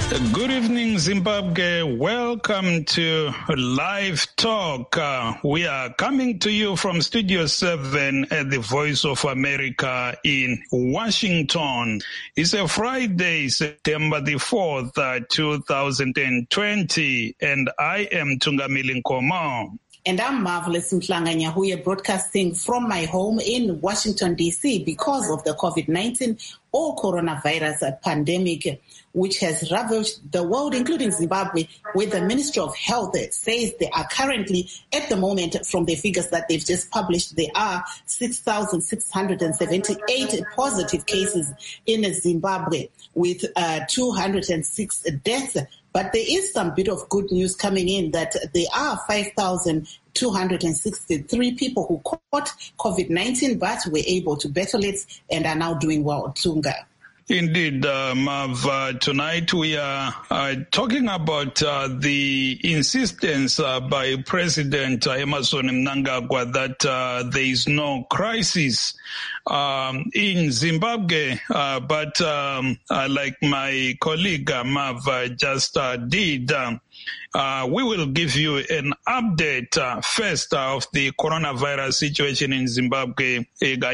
Good evening, Zimbabwe. Welcome to Live Talk. We are coming to you from Studio 7 at the Voice of America in Washington. It's a Friday, September the 4th, 2020, and I am Tungamili Nkomo. And I'm Marvelous Mhlanga Nyahuye, broadcasting from my home in Washington, D.C. because of the COVID-19 or coronavirus pandemic, which has ravaged the world, including Zimbabwe, where the Ministry of Health says they are currently, at the moment, from the figures that they've just published, there are 6,678 positive cases in Zimbabwe with 206 deaths. But there is some bit of good news coming in that there are 5,263 people who caught COVID-19 but were able to battle it and are now doing well. Tunga. Indeed, Mav, tonight we are talking about the insistence by President Emmerson Mnangagwa that there is no crisis in Zimbabwe, but like my colleague Mav just did, we will give you an update first of the coronavirus situation in Zimbabwe,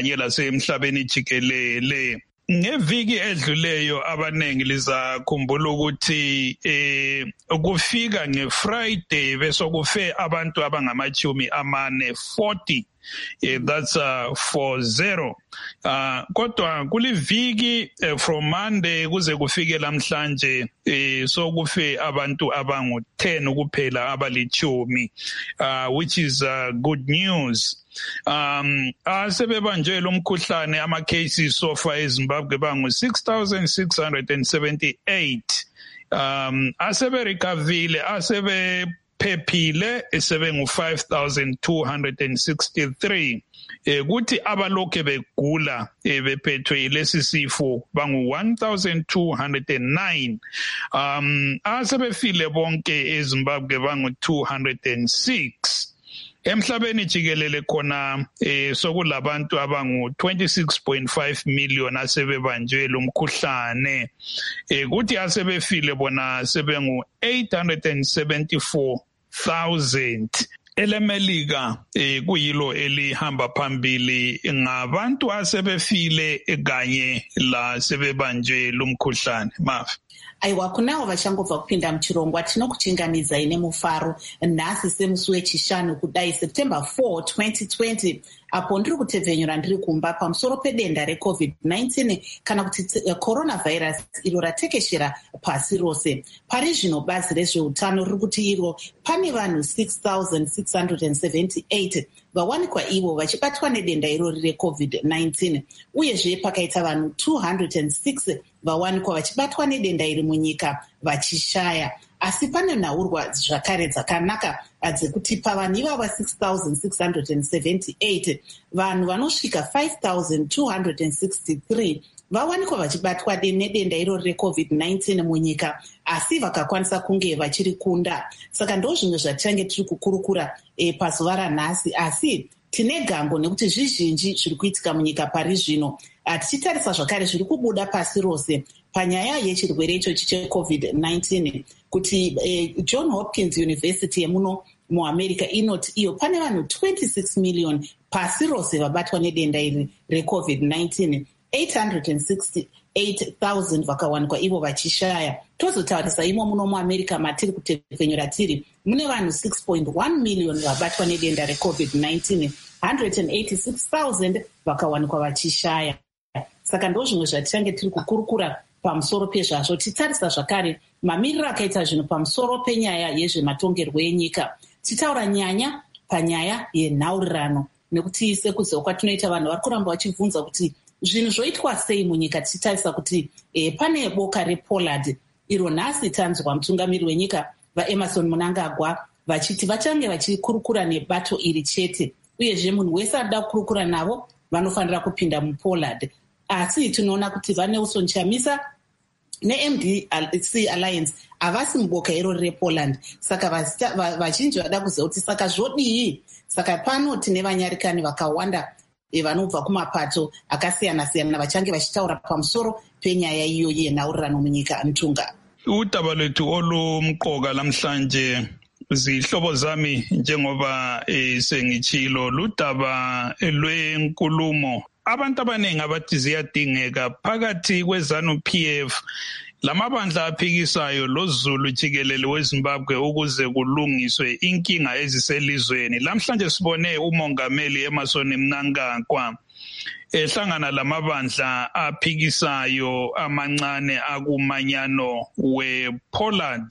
ngeviki edluleyo abanengi lizakhumbula ukuthi ukufika ngeFriday besokufe abantu abangamachumi amane 40. That's 40. Kodwa kuliviki from Monday kuze kufike lamhlanje sokufe abantu abangu 10 kuphela abalichumi, which is good news. Asebebanjwe lo mkhuhlane ama cases so far eZimbabwe bangu 6,678. Aseberekavile asebephephile sebengu 5,263. Kuthi abalokhe begula bephethwe lesi sifo bangu 1,209. Asebefile bonke eZimbabwe bangu 206. Emhlabeni jikelele khona sokulabantu abangu 26.5 million asebebanjwe lo mkhuhlane, kuthi asebefile bona sebengu 874,000. EleMelika kuyilo elihamba phambili ngabantu asebefile kanye la sebebanjwe lo mkhuhlane. Mafi aiwa kunawo vachangobva kupinda muchirongwa tinokuchingamidza ine mufaro nhasi semusi wechishanu kudai September 4, 2020, apo ndiri kutevhenyura ndiri kumba pamusoro pedenda reCovid-19 kana kuti coronavirus iro ratekeshera pasi rose. Pari zvino bazi rezveutano riri kuti iro pane vanhu 6,678 vawanikwa ivo vachibatwa nedenda irori reCovid-19, uyezve pakaita vanhu 206 vawanikwa vachibatwa nedenda iri munyika vachishaya. Asi pane nhaurwa zvakare dzakanaka dzekuti pavanhu ivava 6,678 vanhu vanosvika 5,263 vawanikwa vachibatwa nedenda irori reCovid-19 munyika, asi vakakwanisa kunge vachirikunda. Saka ndo zvimwe zvatichange tiri kukurukura pazuva ranhasi, asi tine gango nekuti zvizhinji zviri kuitika munyika pari zvino. Tichitarisa zvakare zviri kubuda pasi rose panyaya yechirwere ichochi cheCovid-19 kuti John Hopkins University yemuno muAmerica inoti iyo pane vanhu 26 million pasi rose vabatwa nedenda iri reCovid-19, 868,000 vakawanikwa ivo vachishaya. Tozotaurisa imo muno muAmerica matiri kutevhenyura tiri mune vanhu 6.1 million vabatwa nedenda reCovid-19, 186,000 vakawanikwa vachishaya. Saka ndo zvimwe zvatichange tiri kukurukura pamusoro pezvazvo, titarisa zvakare mamiriro akaita zvinhu pamusoro penyaya yezvematongerwo enyika. Titaura nyanya panyaya yenhaurirano, nekuti sekuziva kwatinoita vanhu vari kuramba vachibvunza kuti zvinhu zvoitwa sei munyika. Tichitarisa kuti pane boka rePollard iro nhasi tanzwa mutungamiri wenyika vaEmmerson Mnangagwa vachiti vachange vachikurukura nebato iri chete, uyezve munhu wese anoda kukurukura navo vanofanira kupinda muPollard. Asi tinoona kuti vaNelson Chamisa neMDC Alliance havasi muboka irori rePollard, saka vazhinji vada kuziva kuti saka zvodii. Saka pano tine vanyarikani vakawanda vanobva kumapato akasiyana-siyana vachange vachitaura pamusoro penyaya iyoyi yenhaurirano munyika. Mtunga udaba lethu olumqoka lamhlanje zihlobo zami njengoba sengitshilo ludaba lwenkulumo abantu abaningi abathi ziyadingeka phakathi kweZANU-PF lamabandla aphikisayo loZulu jikelele weZimbabwe ukuze kulungiswe inkinga eziselizweni. Lamhlanje sibone umongameli Emmerson Mnangagwa ehlangana lamabandla aphikisayo amancane akumanyano wePoland.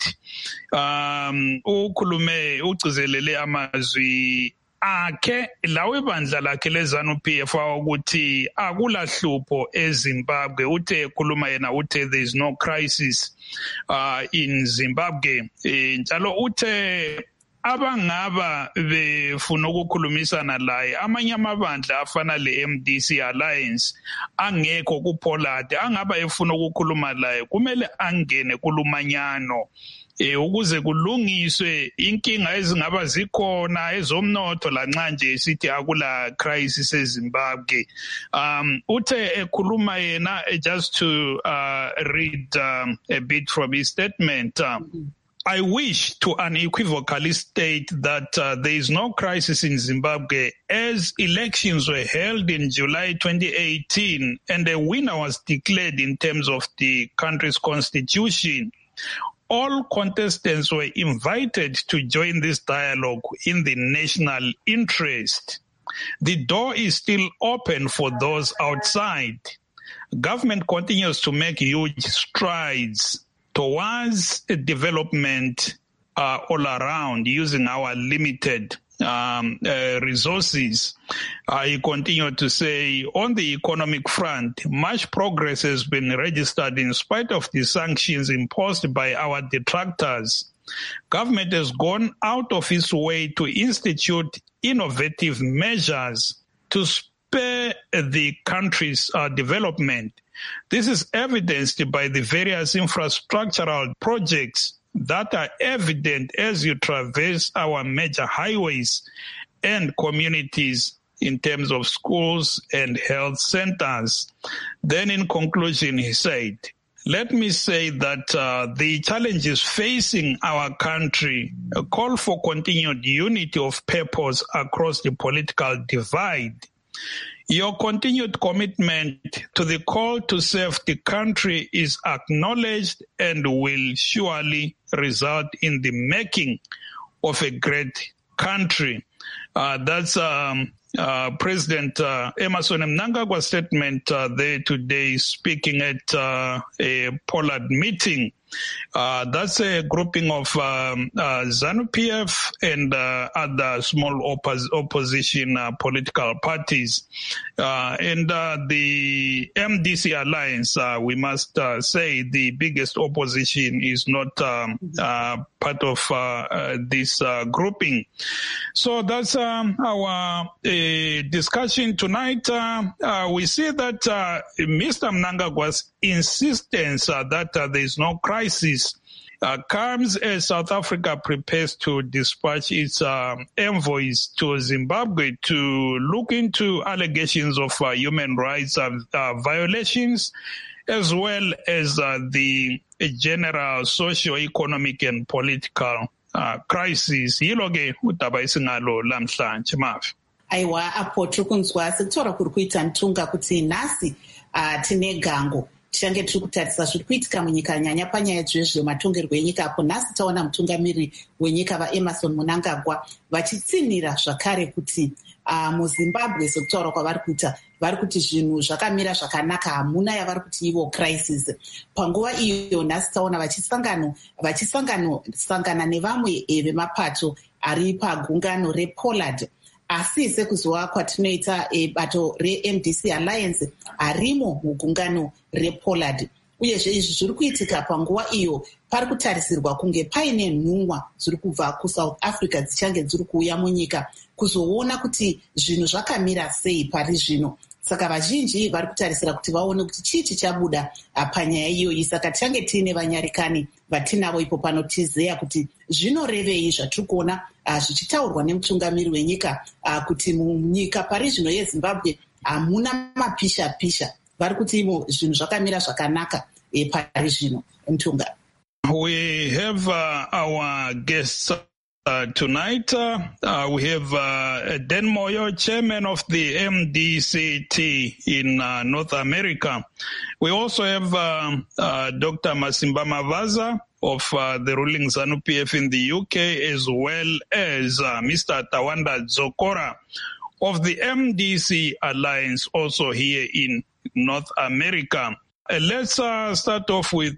Ukhulume ugcizelele amazwi akhe lawe bandla lakhe leZANU-PF ukuthi akulahlupho eZimbabwe. Uthe ekhuluma yena uthe there is no crisis in Zimbabwe. Njalo uthe abangaba befuna ukukhulumisana laye amanye amabandla afana le-MDC Alliance angekho kuPoland angaba efuna ukukhuluma laye kumele angene kulumanyano ukuze kulungiswe inkinga ezingaba zikhona ezomnotho lanxa nje sithi akula crisis eZimbabwe. Uthe ekhuluma yena just to read a bit from his statement. I wish to unequivocally state that there is no crisis in Zimbabwe as elections were held in July 2018 and a winner was declared in terms of the country's constitution. All contestants were invited to join this dialogue in the national interest. The door is still open for those outside. Government continues to make huge strides towards development all around using our limited resources. He continued to say, on the economic front, much progress has been registered in spite of the sanctions imposed by our detractors. Government has gone out of its way to institute innovative measures to spur the country's development. This is evidenced by the various infrastructural projects that are evident as you traverse our major highways and communities in terms of schools and health centers. Then in conclusion, he said, let me say that the challenges facing our country call for continued unity of purpose across the political divide. Your continued commitment to the call to serve the country is acknowledged and will surely result in the making of a great country. That's President Emmerson Mnangagwa's statement there today speaking at a Poland meeting. That's a grouping of ZANU-PF and other small opposition political parties. And the MDC Alliance, we must say the biggest opposition is not part of this grouping. So that's our discussion tonight. We see that Mr. Mnangagwa's insistence that there is no crisis comes as South Africa prepares to dispatch its envoys to Zimbabwe to look into allegations of human rights violations, as well as the general socio-economic and political crisis. Yiloke udaba isingalo lamhlanje mavi. Aiwa apo tirikunzwa sekutaura kuri kuita Ntunga kuti nhasi tine gango tichange tiri kutarisa zviri kuitika munyika nyanya panyaya dzezvematongerwo enyika apo nhasi taona mutungamiri wenyika vaEmmerson Mnangagwa vachitsinhira zvakare kuti muZimbabwe sekutaura kwavari kuita vari kuti zvinhu zvakamira zvakanaka hamuna yavari kuti ivo crisis. Panguva iyo nhasi taona vachisangana nevamwe vemapato ari pagungano rePoland. Asi sekuziva kwatinoita bato reMDC Alliance harimo mugungano rePoland. Uyezve izvi zviri kuitika panguva iyo pari kutarisirwa kunge paine nhumwa dziri kubva kuSouth Africa dzichange dziri kuuya munyika kuzoona kuti zvinhu zvakamira sei pari zvino. Saka vazhinji vari kutarisira kuti vaone kuti chii chichabuda panyaya iyoyi. Saka tichange tiine vanyarikani vatinavo ipo panotizeya kuti zvinorevei zvatiri kuona zvichitaurwa nemutungamiri wenyika kuti munyika pari zvino yeZimbabwe hamuna mapisha-pisha. Vari kuti imo zvinhu zvakamira zvakanaka pari zvino. Ntunga. We have our guests tonight. We have Dan Moyo, chairman of the MDCT in North America. We also have Dr. Masimba Mavaza of the ruling ZANU-PF in the UK, as well as Mr. Tawanda Zokora of the MDC Alliance, also here in North America. Let's start off with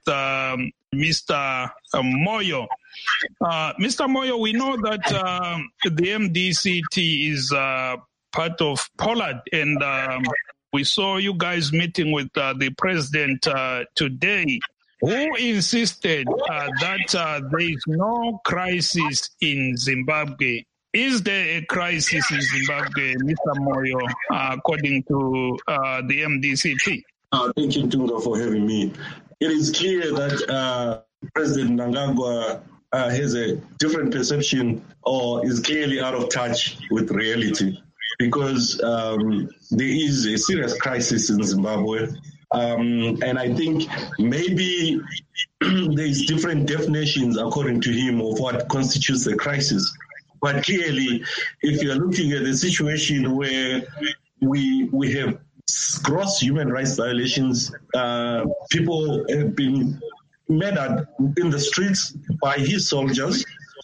Mr. Moyo. Mr. Moyo, we know that the MDCT is part of Pollard, and we saw you guys meeting with the president today, who insisted that there is no crisis in Zimbabwe. Is there a crisis in Zimbabwe, Mr. Moyo, according to the MDCT? Thank you, Tunga, for having me. It is clear that President Mnangagwa has a different perception or is clearly out of touch with reality, because there is a serious crisis in Zimbabwe. And I think maybe there's different definitions, according to him, of what constitutes a crisis. But clearly, if you're looking at a situation where we have gross human rights violations, people have been murdered in the streets by his soldiers.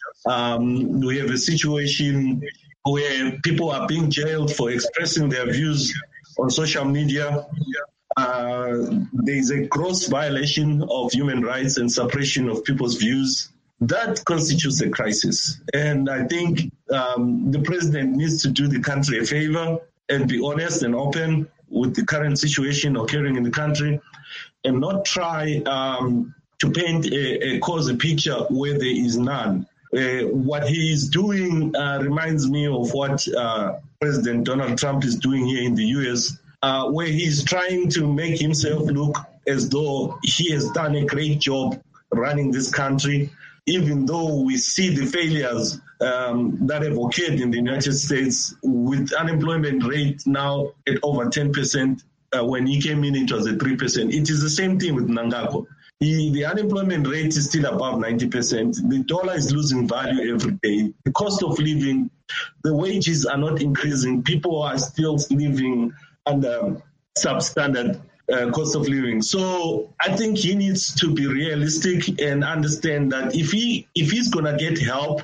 We have a situation where people are being jailed for expressing their views on social media. There is a gross violation of human rights and suppression of people's views. That constitutes a crisis. And I think the president needs to do the country a favor and be honest and open with the current situation occurring in the country, and not try to paint a picture where there is none. What he is doing reminds me of what President Donald Trump is doing here in the U.S., where he's trying to make himself look as though he has done a great job running this country, even though we see the failures that have occurred in the United States, with unemployment rate now at over 10%. When he came in, it was at 3%. It is the same thing with Mnangagwa. The unemployment rate is still above 90%. The dollar is losing value every day. The cost of living, the wages are not increasing. People are still living under substandard cost of living. So I think he needs to be realistic and understand that if he's going to get help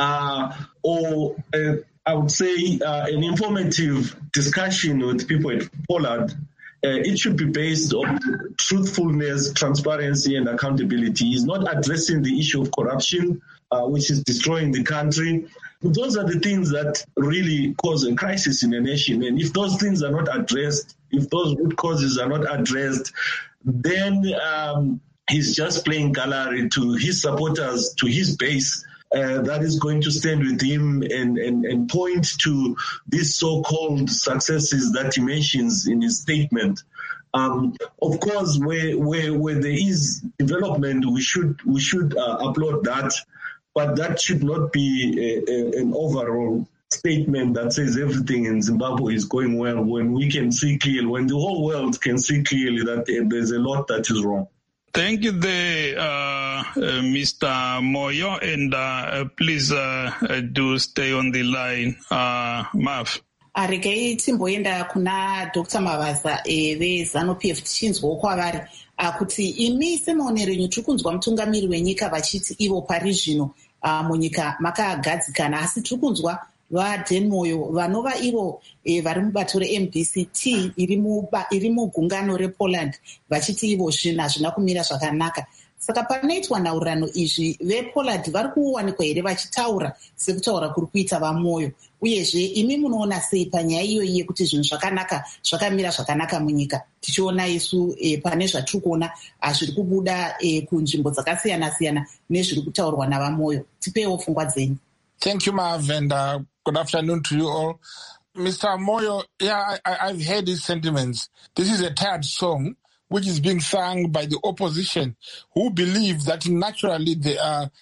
or I would say an informative discussion with people at Pollard, it should be based on truthfulness, transparency, and accountability. He's not addressing the issue of corruption, which is destroying the country. Those are the things that really cause a crisis in a nation. And if those things are not addressed, if those root causes are not addressed, then he's just playing gallery to his supporters, to his base, that is going to stand with him and point to these so-called successes that he mentions in his statement. Of course, where there is development, we should applaud that, but that should not be an overall statement that says everything in Zimbabwe is going well, when we can see clearly, when the whole world can see clearly that there's a lot that is wrong. Thank you there, Mr. Moyo, and please do stay on the line. Mav. Regai timboenda kuna Dr. Mavaza veZANU-PF tichinzwawo kwavari kuti imi semaonero enyu tiri kunzwa mutungamiri wenyika vachiti ivo pari zvino munyika makagadzikana, asi tiri kunzwa vaDan Moyo vanova ivo vari mubato reMDCT iri mugungano rePoland vachiti ivo zvinhu hazvina kumira zvakanaka. Saka panoitwa nhaurirano izvi, vePoland vari kuwanikwa here vachitaura sekutaura kuri kuita vaMoyo? Uyezve imi munoona sei panyaya iyoyi yekuti zvinhu zvakamira zvakanaka munyika, tichiona isu pane zvatiri kuona zviri kubuda kunzvimbo dzakasiyana-siyana nezviri kutaurwa navaMoyo? Tipewo pfungwa dzenyu. Thank you, Mav, and good afternoon to you all. Mr. Moyo, yeah, I've heard his sentiments. This is a tired song which is being sung by the opposition, who believe that naturally there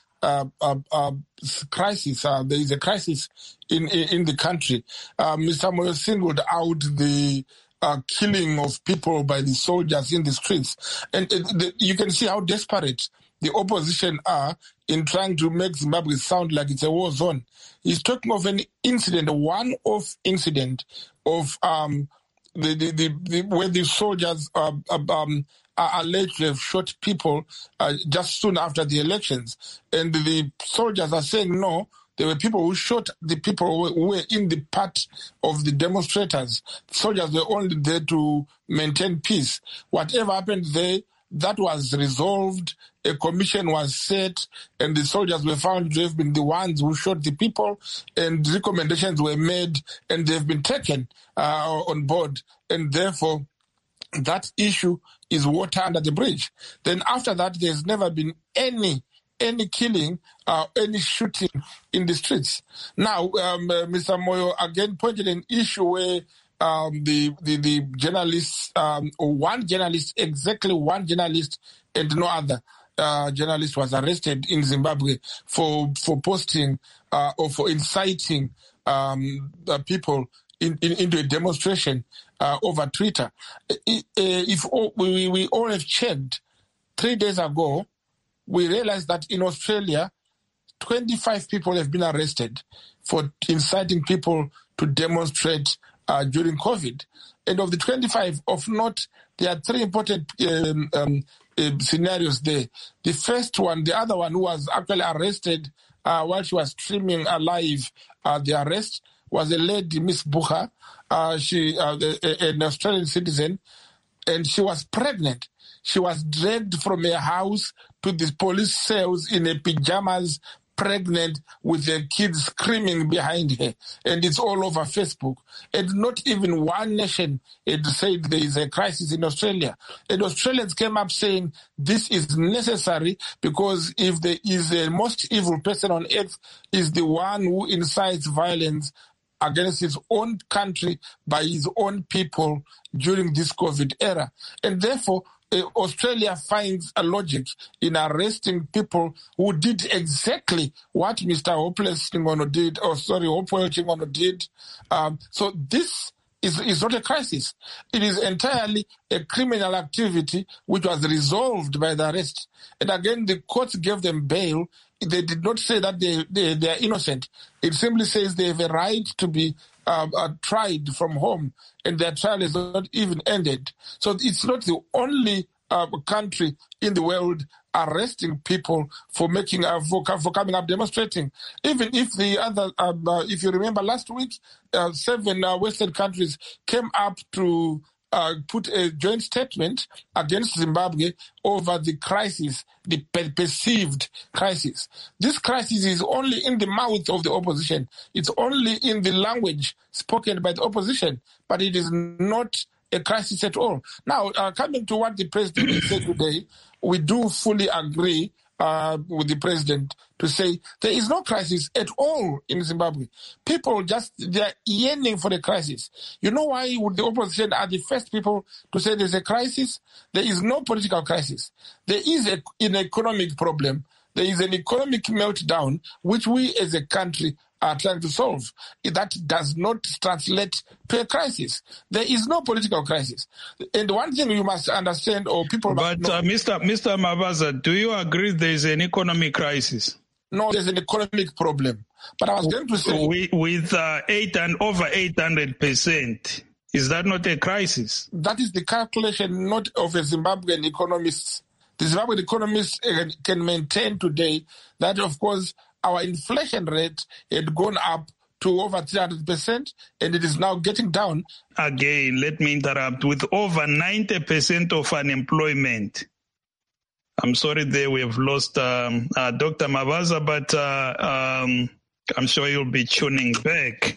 are crisis. There is a crisis in the country. Mr. Moyo singled out the killing of people by the soldiers in the streets, and you can see how desperate the opposition are in trying to make Zimbabwe sound like it's a war zone. He's talking of an incident, a one-off incident of where the soldiers are alleged to have shot people just soon after the elections. And the soldiers are saying no, there were people who shot the people who were in the path of the demonstrators. Soldiers were only there to maintain peace. Whatever happened there, that was resolved. A commission was set, and the soldiers were found to have been the ones who shot the people, and recommendations were made, and they've been taken on board. And therefore, that issue is water under the bridge. Then after that, there's never been any killing, any shooting in the streets. Now, Mr. Moyo again pointed an issue where the journalists, one journalist and no other journalist was arrested in Zimbabwe for posting or for inciting people into a demonstration over Twitter. If we all have checked, 3 days ago, we realized that in Australia, 25 people have been arrested for inciting people to demonstrate during COVID. And of the 25, of note, there are three important scenarios there. The first one, the other one who was actually arrested while she was streaming live the arrest, was a lady, Miss Bucha, an Australian citizen, and she was pregnant. She was dragged from her house to the police cells in her pajamas, pregnant, with her kids screaming behind her. And it's all over Facebook. And not even one nation had said there is a crisis in Australia. And Australians came up saying this is necessary because if there is a most evil person on earth, is the one who incites violence against his own country by his own people during this COVID era. And therefore, Australia finds a logic in arresting people who did exactly what Mr. Hopewell Chingono did. So this is not a crisis. It is entirely a criminal activity which was resolved by the arrest. And again, the courts gave them bail. They did not say that they are innocent. It simply says they have a right to be tried from home, and their trial is not even ended. So it's not the only country in the world arresting people for making for coming up demonstrating. Even if the other, if you remember last week, 7 Western countries came up to put a joint statement against Zimbabwe over the crisis, the perceived crisis. This crisis is only in the mouth of the opposition. It's only in the language spoken by the opposition, but it is not a crisis at all. Now, coming to what the president said today, we do fully agree with the president to say there is no crisis at all in Zimbabwe. People they're yearning for the crisis. You know why the opposition are the first people to say there's a crisis? There is no political crisis. There is an economic problem. There is an economic meltdown, which we as a country are trying to solve. That does not translate to a crisis. There is no political crisis. And one thing you must understand, or people must know... But Mr. Mabaza, do you agree there is an economic crisis? No, there's an economic problem. But I was going to say... With over 800%, is that not a crisis? That is the calculation not of a Zimbabwean economist. The Zimbabwean economists can maintain today that, of course, our inflation rate had gone up to over 300%, and it is now getting down. Again, let me interrupt. With over 90% of unemployment, I'm sorry there we have lost Dr. Mabaza, but I'm sure you'll be tuning back.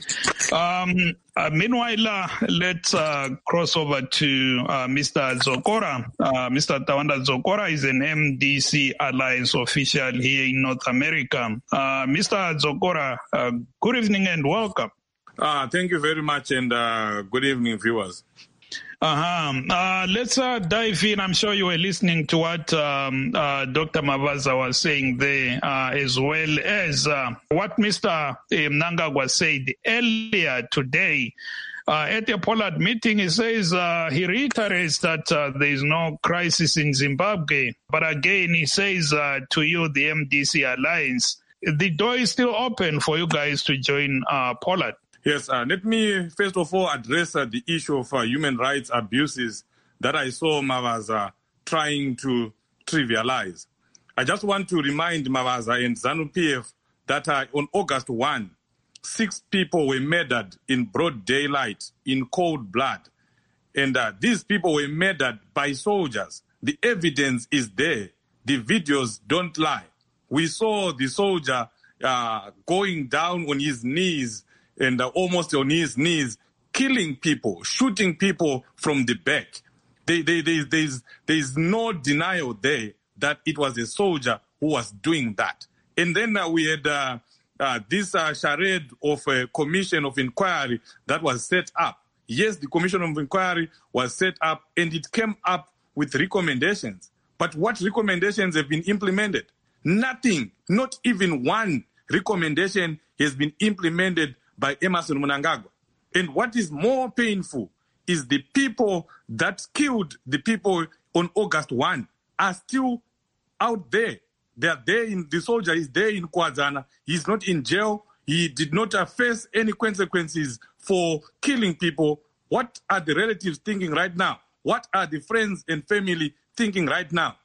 Meanwhile, let's cross over to Mr. Zokora. Mr. Tawanda Zokora is an MDC Alliance official here in North America. Mr. Zokora, good evening and welcome. Thank you very much, and good evening, viewers. Let's dive in. I'm sure you were listening to what Dr. Mabaza was saying there, as well as what Mr. Mnangagwa said earlier today. At the Pollard meeting, he says he reiterates that there is no crisis in Zimbabwe. But again, he says to you, the MDC Alliance, the door is still open for you guys to join Pollard. Yes, let me first of all address the issue of human rights abuses that I saw Mavaza trying to trivialize. I just want to remind Mavaza and ZANU-PF that on August 1, 6 people were murdered in broad daylight, in cold blood. And these people were murdered by soldiers. The evidence is there. The videos don't lie. We saw the soldier going down on his knees and almost on his knees, killing people, shooting people from the back. There's no denial there that it was a soldier who was doing that. And then we had this charade of a commission of inquiry that was set up. Yes, the commission of inquiry was set up and it came up with recommendations. But what recommendations have been implemented? Nothing, not even one recommendation has been implemented by Emmerson Mnangagwa. And what is more painful is the people that killed the people on August 1 are still out there. They are there. The soldier is there in Kwazana. He's not in jail. He did not face any consequences for killing people. What are the relatives thinking right now? What are the friends and family thinking right now?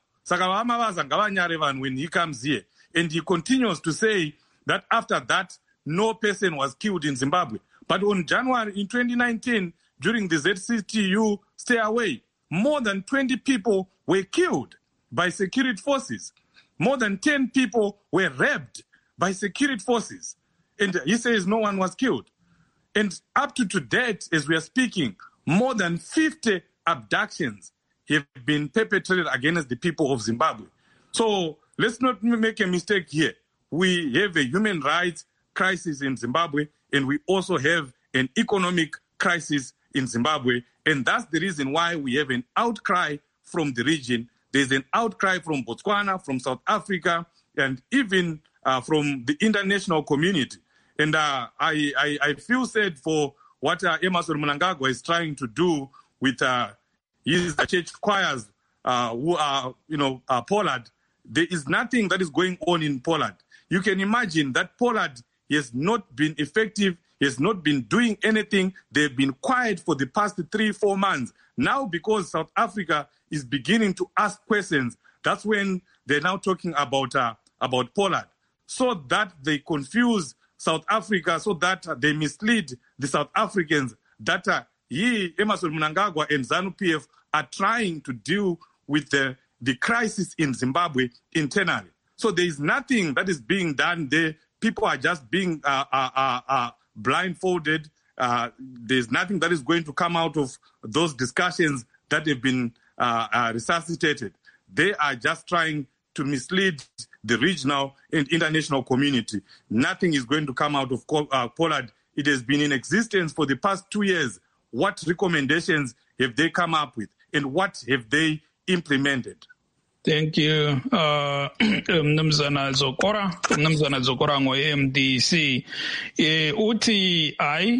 When he comes here and he continues to say that after that, no person was killed in Zimbabwe. But on January in 2019, during the ZCTU Stay Away, more than 20 people were killed by security forces. More than 10 people were raped by security forces. And he says no one was killed. And up to date, as we are speaking, more than 50 abductions have been perpetrated against the people of Zimbabwe. So let's not make a mistake here. We have a human rights crisis in Zimbabwe, and we also have an economic crisis in Zimbabwe. And that's the reason why we have an outcry from the region. There's an outcry from Botswana, from South Africa, and even from the international community. And I feel sad for what Emmerson Mnangagwa is trying to do with his church choirs who are, Pollard. There is nothing that is going on in Pollard. You can imagine that Pollard has not been effective, has not been doing anything. They've been quiet for the past 3-4 months. Now, because South Africa is beginning to ask questions, that's when they're now talking about Pollard, so that they confuse South Africa, so that they mislead the South Africans, that Emmerson Mnangagwa and ZANU-PF are trying to deal with the crisis in Zimbabwe internally. So there is nothing that is being done there. People are just being blindfolded. There's nothing that is going to come out of those discussions that have been resuscitated. They are just trying to mislead the regional and international community. Nothing is going to come out of Pollard. It has been in existence for the past 2 years. What recommendations have they come up with, and what have they implemented? Thank you, Mnumzana Zokora ngo-MDC. Uthi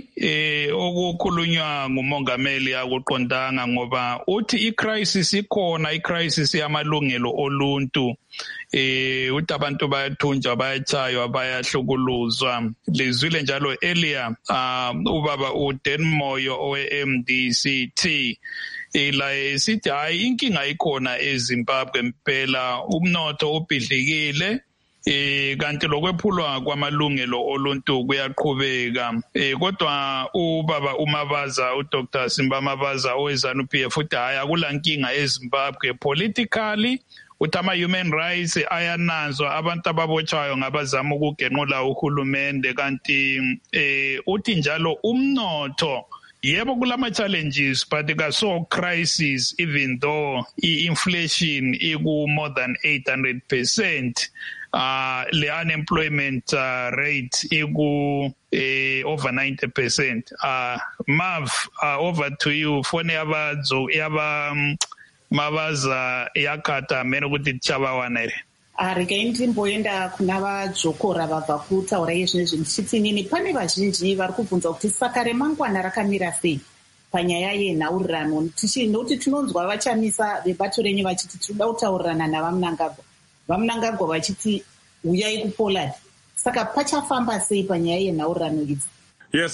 okukhulunywa ngumongameli akuqondanga ngoba uthi i-crisis ikhona, i-crisis yamalungelo oluntu. Uthi abantu bayathunjwa, bayachaywa, bayahlukuluzwa. Lizwile njalo earlier ubaba uDan Moyo owe-MDCT la sithi hayi inkinga ikhona eZimbabwe impela, umnotho ubhidlikile kanti lokwephulwa kwamalungelo oluntu kuyaqhubeka. Kodwa ubaba uMabaza, uDr. Simba Mabaza oweZANU-PF uthi hayi akula nkinga eZimbabwe politically. Uthi ama-human rights ayanazwa, abantu ababotshwayo ngabazama ukugenqula uhulumende, kanti uthi njalo umnotho yebo kulama challenges but kaso crisis, even though inflation iku more than 800%, the unemployment rate iku over 90%. Mav, over to you. Fone yaba Mabaza yakata mena ukuthi tshaba wanere. regai ndimboenda kuna vadzokora vabva kutaura izvezvi ndichiti inini pane vazhinji vari kubvunza kuti saka remangwana rakamira sei panyaya yenhaurirano nokuti tinonzwa vachamisa vebato renyu vachiti tinoda kutaurirana navamunangagwa, vamunangagwa vachiti uyai kuPoland. Saka pachafamba sei panyaya yenhaurirano idzi? Yes,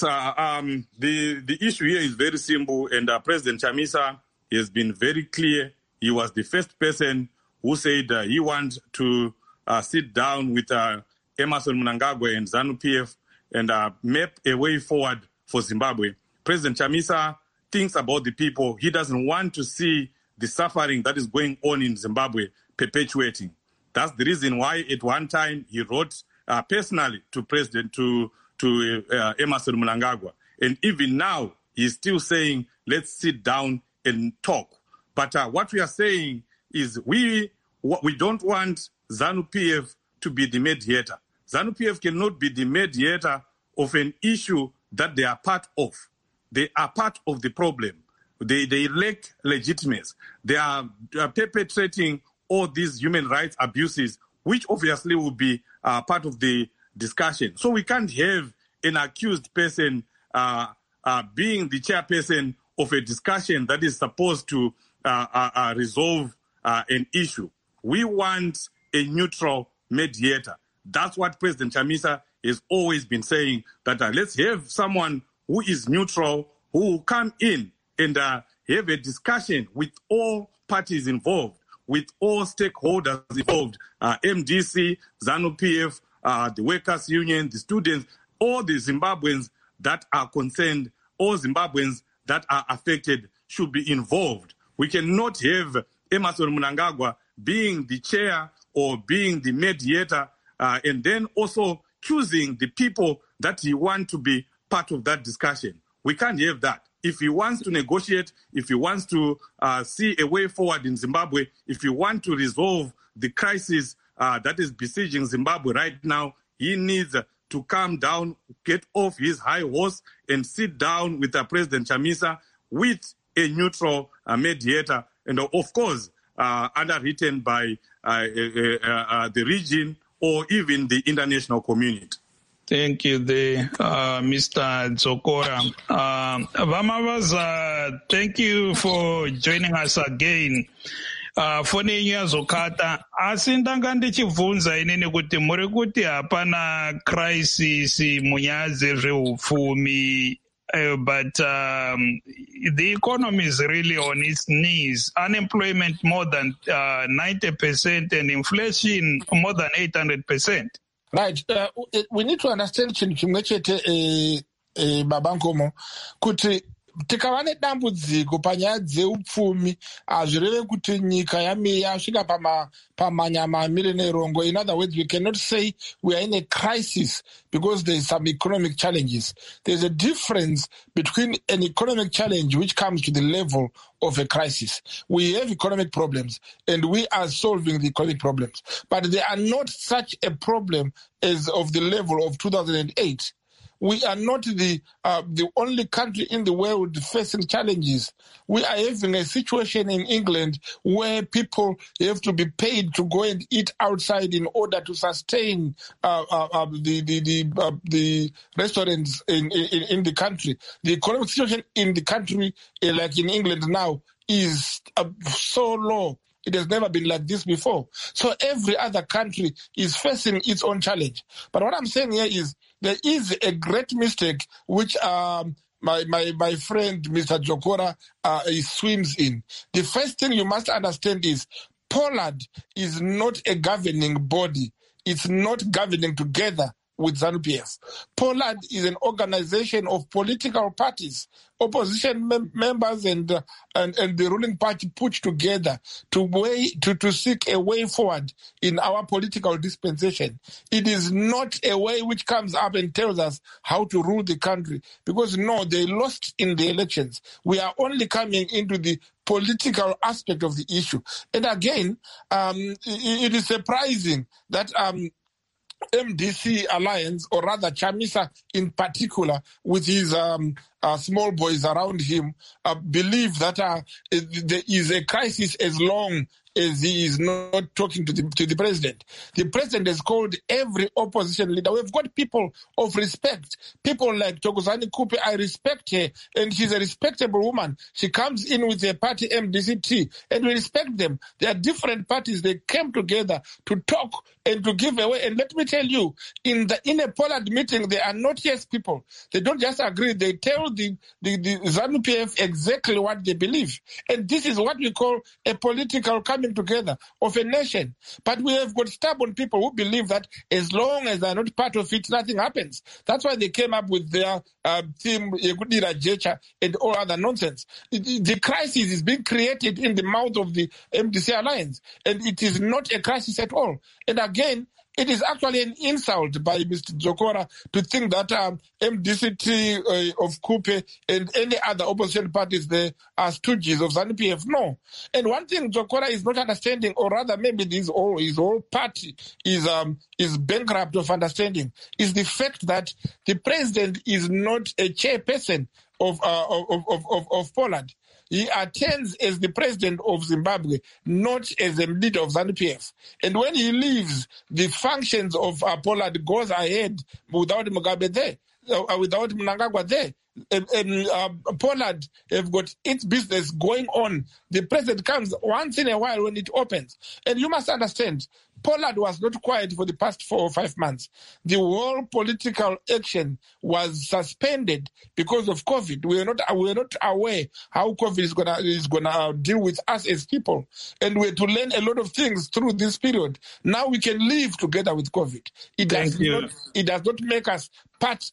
the issue here is very simple, and President Chamisa has been very clear. He was the first person who said he wants to sit down with Emmerson Mnangagwa and ZANU-PF and map a way forward for Zimbabwe. President Chamisa thinks about the people. He doesn't want to see the suffering that is going on in Zimbabwe perpetuating. That's the reason why at one time he wrote personally to Emmerson Mnangagwa. And even now, he's still saying, let's sit down and talk. But what we are saying is we don't want ZANU-PF to be the mediator. ZANU-PF cannot be the mediator of an issue that they are part of. They are part of the problem. They lack legitimacy. They are perpetrating all these human rights abuses, which obviously will be part of the discussion. So we can't have an accused person being the chairperson of a discussion that is supposed to resolve an issue. We want a neutral mediator. That's what President Chamisa has always been saying, that let's have someone who is neutral, who will come in and have a discussion with all parties involved, with all stakeholders involved, MDC, ZANU-PF, the workers' union, the students, all the Zimbabweans that are concerned, all Zimbabweans that are affected should be involved. We cannot have Emmerson Mnangagwa being the chair or being the mediator and then also choosing the people that he wants to be part of that discussion. We can't have that. If he wants to negotiate, if he wants to see a way forward in Zimbabwe, if he wants to resolve the crisis that is besieging Zimbabwe right now, he needs to calm down, get off his high horse, and sit down with President Chamisa with a neutral mediator, and of course, underwritten by the region or even the international community. Thank you, Mr. Dzokora. Vamavaza, thank you for joining us again. Foni yenyu yazokata asi ndanga ndichibvunza inini kuti muri kuti hapana crisis munyaya dzezveupfumi, but the economy is really on its knees. Unemployment more than 90% and inflation more than 800%. Right. We need to understand chimwe chete Babankomo kuti tikava nedambudziko panyaya dzeupfumi hazvireve kuti nyika yasvika pamanyama amire nerongo. In other words, we cannot say we are in a crisis because there is some economic challenges. There's a difference between an economic challenge which comes to the level of a crisis. We have economic problems and we are solving the economic problems, but they are not such a problem as of the level of 2008. We are not the only country in the world facing challenges. We are having a situation in England where people have to be paid to go and eat outside in order to sustain the restaurants in the country. The economic situation in the country, like in England now, is so low. It has never been like this before. So every other country is facing its own challenge. But what I'm saying here is there is a great mistake which my friend Mr. Dzokora swims in. The first thing you must understand is Poland is not a governing body. It's not governing together with ZANU-PF. Poland is an organization of political parties, opposition members and the ruling party put together to seek a way forward in our political dispensation. It is not a way which comes up and tells us how to rule the country, because no, they lost in the elections. We are only coming into the political aspect of the issue. And again, it is surprising that MDC alliance, or rather Chamisa in particular, with his small boys around him, believe that there is a crisis as long as he is not talking to the president. The president has called every opposition leader. We've got people of respect, people like Thokozani Kupe. I respect her, and she's a respectable woman. She comes in with her party MDCT, and we respect them. They are different parties. They came together to talk and to give away. And let me tell you, in a Pollard meeting, they are not yes people. They don't just agree. They tell the ZANU-PF exactly what they believe. And this is what we call a political coming together of a nation. But we have got stubborn people who believe that as long as they're not part of it, nothing happens. That's why they came up with their team, Yekudira Jecha, and all other nonsense. The crisis is being created in the mouth of the MDC Alliance, and it is not a crisis at all. And again, it is actually an insult by Mr. Dzokora to think that MDCT of Kupe and any other opposition parties there are stooges of ZANU-PF. No. And one thing Dzokora is not understanding, or rather maybe his whole party is bankrupt of understanding, is the fact that the president is not a chairperson of Poland. He attends as the president of Zimbabwe, not as a leader of ZANU-PF. And when he leaves, the functions of Poland goes ahead without Mugabe there, without Mnangagwa there. Poland have got its business going on. The president comes once in a while when it opens. And you must understand, Poland was not quiet for the past 4 or 5 months. The whole political action was suspended because of COVID. We are not aware how COVID is gonna deal with us as people, and we had to learn a lot of things through this period. Now we can live together with COVID. It does not make us part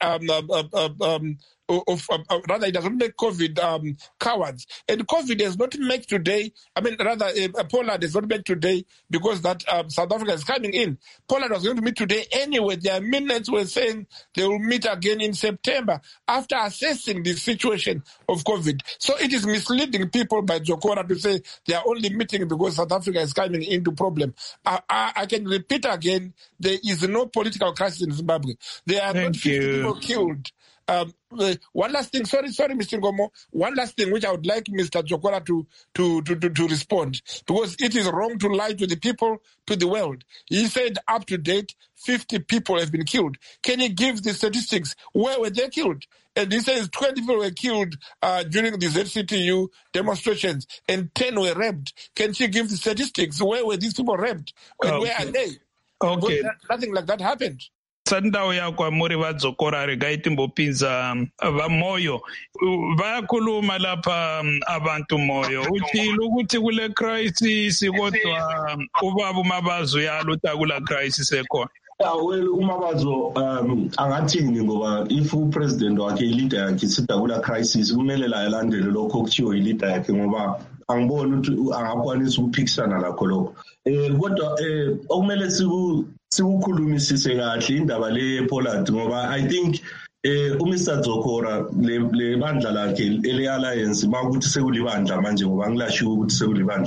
rather, it doesn't make COVID cowards. And COVID has not made today, Poland has not made today because that South Africa is coming in. Poland was going to meet today anyway. Their minutes were saying they will meet again in September after assessing the situation of COVID. So it is misleading people by Dzokora to say they are only meeting because South Africa is coming into problem. I can repeat again, there is no political crisis in Zimbabwe. There are not 50 people killed. One last thing, sorry, Mr. Ngomo. One last thing which I would like Mr. Dzokora to respond, because it is wrong to lie to the people, to the world. He said up to date, 50 people have been killed. Can he give the statistics? Where were they killed? And he says 20 people were killed during the ZCTU demonstrations and 10 were raped. Can she give the statistics? Where were these people raped? And where are they? Okay. Nothing like that happened. Sandau yakwa muri vadzokora regai timbopinza vamoyo vayakhuluma lapha abantu moyo utshilo ukuthi kule crisis kodwa ubaba uMabazo yalo takula crisis ekhona. Well, uMabazo angathini ngoba if upresident wakhe leader yakhe sidakula crisis kumele la elandele lokho okuthiwa leader yakhe ngoba angiboni ukuthi angakwanisa ukuphikisana lakho lokho. Kodwa okumele sikukhulumisise kahle indaba le Poland ngoba I think uMr Dzokora le bandla lakhe ele alliance makuthi sekulibandla manje ngoba ngilashiwe ukuthi sekulibandla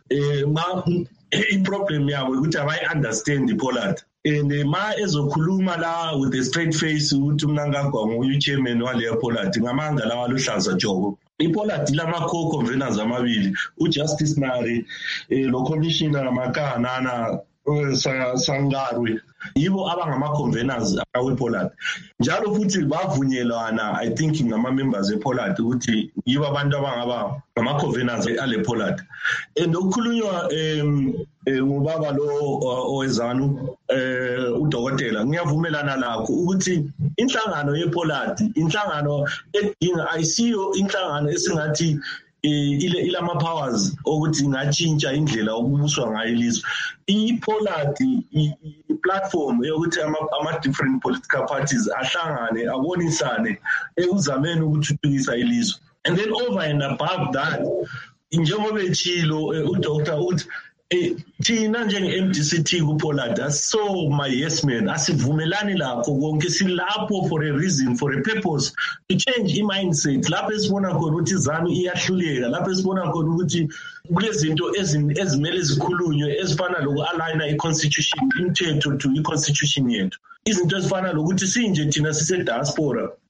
i-problem yabo ukuthi abayi understand Poland. And ma ezokhuluma la with a straight face ukuthi Mnangagwa nguye chairman wale Poland ngamanga lawa luhlaza jobo. IPoland lama co-conveners amabili uJustice Nari lo commissioner Makanana Sangarwe yibo abangama-conveners awePoland. Njalo futhi bavunyelwana I think ngama-members ePoland ukuthi yibo abantu abangaba ngama-conveners ale-Poland. And okukhulunywa ngubaba lo owezanu udokotela ngiyavumelana lakho ukuthi inhlangano yePoland inhlangano edinga ayisiyo inhlangano esingathi ilama powers ukuthi ingatshintsha indlela okubuswa ngayo ilizwe. IPoland i-platform yokuthi ama different political parties ahlangane abonisane ekuzameni ukuthuthukisa ilizwe. And then over and above that njengoba echilo udoctor uthi thina njenge-MDCT kuPoland so my yes man asivumelani lakho konke silapho for a reason, for a purpose, to change i-mindset. Lapho esibona khona ukuthi izanu iyahluleka, lapho esibona khona ukuthi kulezinto ezimele zikhulunywe ezifana loku-aligna i-constitution, imithetho to i-constitution yethu. Izinto ezifana lokuthi sinje thina sise-diaspora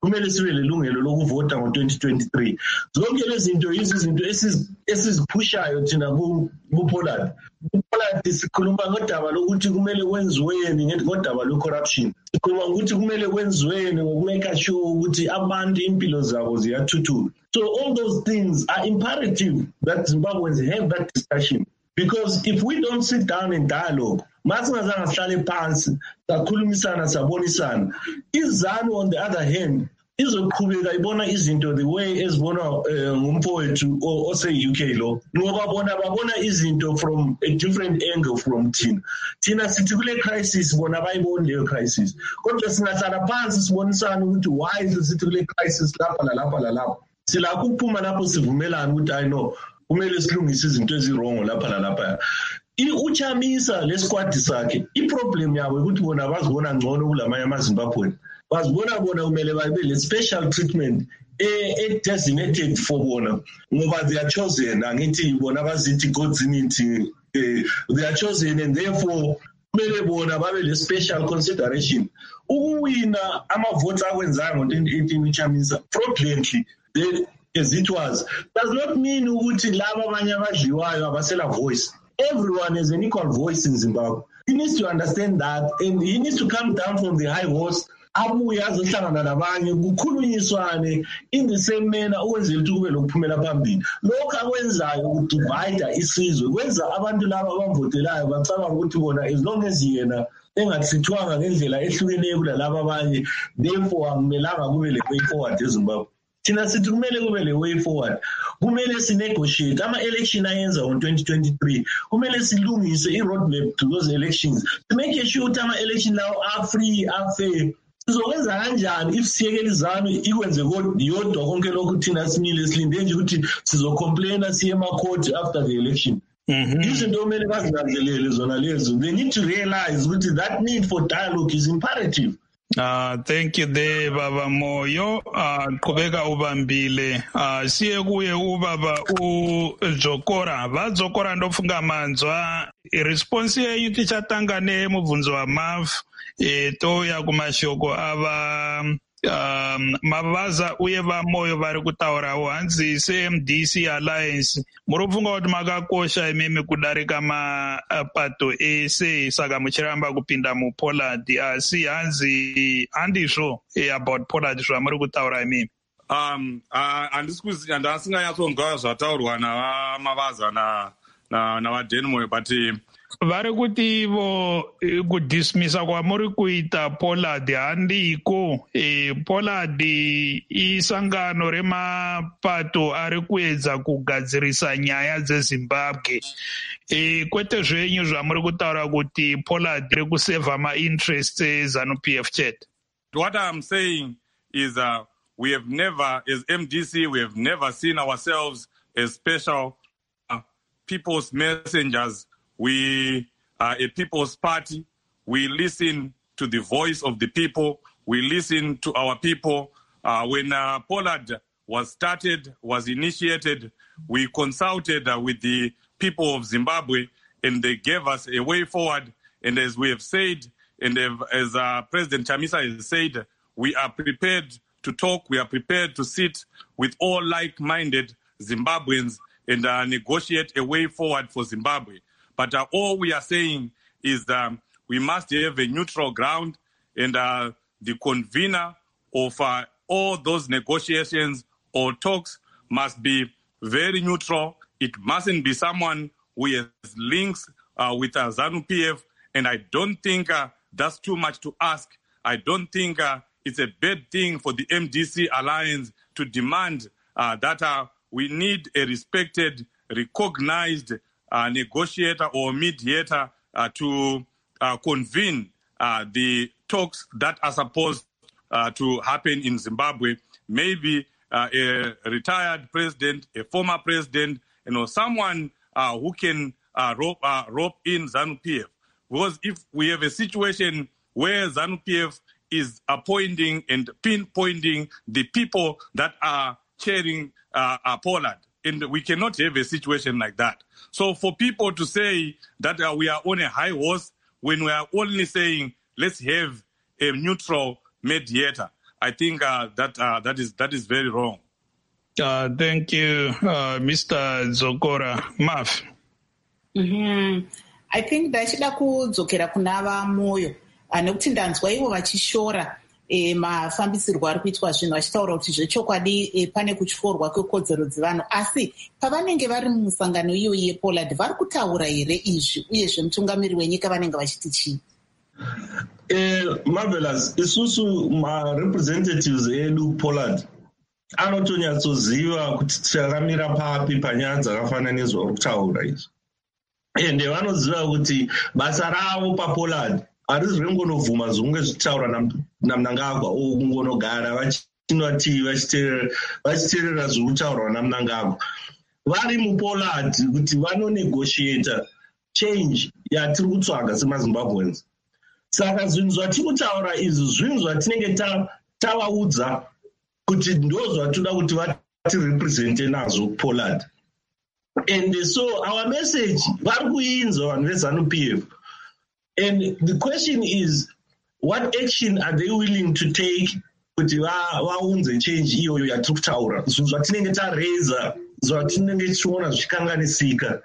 kumele sibe lelungelo lokuvota ngo-2023. Zonke lezi zinto izinto esiziphushayo thina ku-Poland. Ku-Poland sikhuluma ngodaba lokuthi kumele kwenziweni ngodaba lwe-corruption. Sikhuluma ukuthi kumele kwenziweni ngokumeka sure ukuthi abantu impilo zabo ziyathuthuka. So all those things are imperative that Zimbabweans have that discussion. Because if we don't sit down in dialogue, masingazange sihlale phansi sakhulumisana sabonisana, iZANU on the other hand izoqhubeka ibona izinto the way ezibona ngumfowethu ose-UK lo, ngoba babona izinto from a different angle from thina sithi kule crisis bona bayiboni leyo crisis, kodwa singahlala phansi sibonisana ukuthi why sithi kule crisis lapha lalapha silakho ukuphuma lapho sivumelana ukuthi I know kumele silungise izinto ezirong lapha lalapha. Uchamisa lesquad sakhe iproblem yabo ukuthi bona bazibona ngcono kulamanye amaZimbabwe, bazibona bona kumele babe le special treatment designated for bona ngoba they are chosen. Angithi bona bazithi God's unity, they are chosen and therefore kumele bona babe le special consideration. Ukuwina amavotes akwenzayo ngo-2018 uchamisa fraudulently as it was does not mean ukuthi laba abanye abadliwayo abasela voice. Everyone has an equal voice in Zimbabwe. He needs to understand that, and he needs to come down from the high horse abuye azohlangana nabanye kukhulunyiswane in the same manner ukwenzela ukuthi kube lokuphumela phambili. Lokho akwenzayo ukudivide isizwe kwenza abantu laba abavotelayo bacabanga ukuthi bona as long as yena engathithwanga ngendlela ehlukeneyo kulalaba abanye, therefore akumelanga kube le way forward eZimbabwe. Thina sithi kumele kube le way forward, kumele sinegotiate ama-election ayenza ngo-2023, kumele silungise i-roadmap to those elections, to make sure ukuthi ama-election lawo are-free, are-fair. Sizokwenza kanjani if siyekela iZANU ikwenze yodwa konke lokhu thina simile silinde nje ukuthi sizocomplaina siye emacourt after the election? Izinto kumele bazinanzelele zona lezo. They need to realize ukuthi that need for dialogue is imperative. Thank you there Baba Moyo. Qhubeka ubambile. Siye kuye ubaba uZokora. Vazokora ndofunga manzwa. Response yenyu tichatangane mubvunzo wa MAV toya kumashoko ava Mavaza uye vaMoyo vari kutaurawo hanzi seMDC Alliance muri kupfunga kuti makakosha imimi kudarika mapato ese saka muchiramba kupinda muPoland asi hanzi handizvo about Poland zvamuri kutaura imimi? Handasinganyatsonzwa zvataurwa naVamavaza navaDenmoyo but vari kuti ivo kudismisa kwamuri kuita Poland handiko. Poland isangano remapato ari kuedza kugadzirisa nyaya dzeZimbabwe. Kwete zvenyu zvamuri kutaura kuti Poland iri kusevha ma-interests eZANU-PF chete. What I'm saying is we have never, as MDC, we have never seen ourselves as special people's messengers. We are a people's party. We listen to the voice of the people. We listen to our people. When Poland was started, was initiated, we consulted with the people of Zimbabwe, and they gave us a way forward. And as we have said, and as President Chamisa has said, we are prepared to talk. We are prepared to sit with all like-minded Zimbabweans and negotiate a way forward for Zimbabwe. But all we are saying is that we must have a neutral ground, and the convener of all those negotiations or talks must be very neutral. It mustn't be someone who has links with ZANU-PF, and I don't think that's too much to ask. I don't think it's a bad thing for the MDC Alliance to demand that we need a respected, recognized negotiator or mediator to convene the talks that are supposed to happen in Zimbabwe. Maybe a retired president, a former president, someone who can rope in ZANU-PF. Because if we have a situation where ZANU-PF is appointing and pinpointing the people that are chairing Poland, and we cannot have a situation like that. So for people to say that we are on a high horse when we are only saying let's have a neutral mediator, I think that is very wrong. Thank you, Mr. Zokora. Maf. I think ndachida kudzokera kuna vaMoyo nekuti ndanzwa ivo vachishora mafambisirwo ari kuitwa zvinhu vachitaura kuti zvechokwadi pane kutyorwa kwekodzero dzevanhu, asi pavanenge vari mumusangano iyo yePollard vari kutaura here izvi, uyezve mutungamiri wenyika vanenge vachiti chii? Marvelous. Isusu ma-representatives edu Pollard anotonyatsoziva kuti tichakamira papi panyaya dzakafanana nezvauri kutaura izvi, ende vanoziva kuti basa ravo paPollard harizi rengonovhuma zvinge zvichitaura naMnangagwa o kungonogara vachiteerera zviri kutaurwa naMnangagwa. Vari muPollard kuti vanonegotiata change yatiri kutsvaga semaZimbabweans. Saka zvinhu zvatiri kutaura izvi zvinhu zvatinenge tavaudza kuti ndo zvatoda kuti vatirepresente nazvo Pollard. And so our message vari kuinzwa vanhu veZANU-PF. And the question is, what action are they willing to take kuti vaunze change iyoyo yatiri kutaura? Zvinhu zvatinenge tareza, zvatinenge tichiona zvichikanganisika,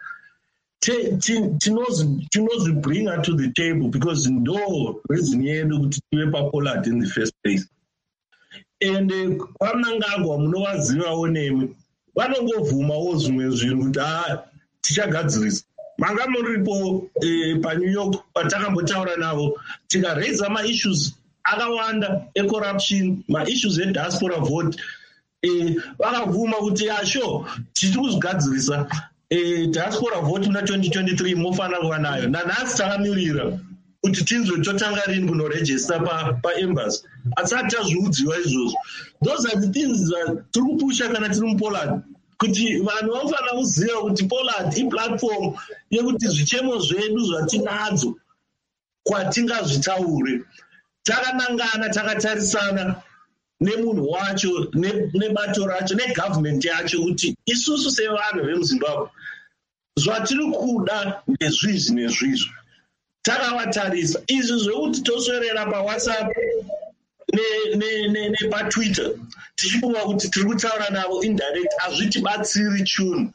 tinozvibringa to the table because ndo reason yedu kuti tive paPollard in the first place. And kwaMnangagwa munovazivawo nemi, vanongovhumawo zvimwe zvinhu kuti tichagadzirisa. Manga muripo paNew York patakambotaura navo tikareza maissues akawanda ecorruption, maissues ediaspora vote, vakavhuma kuti sure tiri kuzvigadzirisa diaspora vote muna 2023 mofanira kuva nayo. Nanhasi takamirira kuti tinzwe totanga rini kunorejista paembassy, asati tazviudziwa izvozvo. Those are the things tiri kupusha kana tiri muPollard, kuti vanhu vanofanira kuziva kuti Pollard iplatform yekuti zvichemo zvedu zvatinadzo kwatingazvitaure takanangana, takatarisana nemunhu wacho, nebato racho, negovernment yacho, kuti isusu sevanhu vemuZimbabwe zvatiri kuda ndezvizvi nezvizvi. Takavatarisa izvi zvekuti toswerera paWhatsApp nepaTwitter tichifunga kuti tiri kutaura navo indirect, hazvitibatsiri chunhu.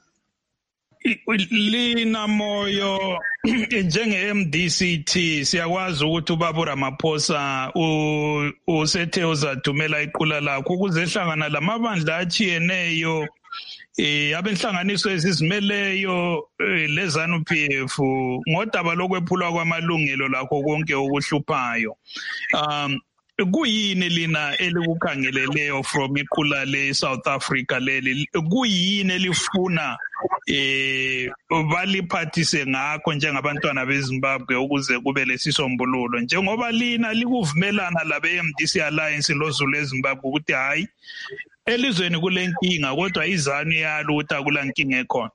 Lina Moyo, njenge-MDCT siyakwazi ukuthi uBaba Ramaphosa usethe uzathumela iqula lakho ukuzehlangana lamabandla achiyeneyo abenhlanganiso ezizimeleyo leZANU-PF ngodaba lokwephulwa kwamalungelo lakho konke okuhluphayo. Kuyini lina elikukhangeleleyo from iqula le-South Africa leli? Kuyini elifuna baliphathise ngakho njengabantwana beZimbabwe ukuze kube lesisombululo, njengoba lina likuvumelana labe-MDC Alliance loZulu eZimbabwe ukuthi hayi elizweni kule nkinga kodwa iZANU yalo ukuthi akula nkinga ekhona?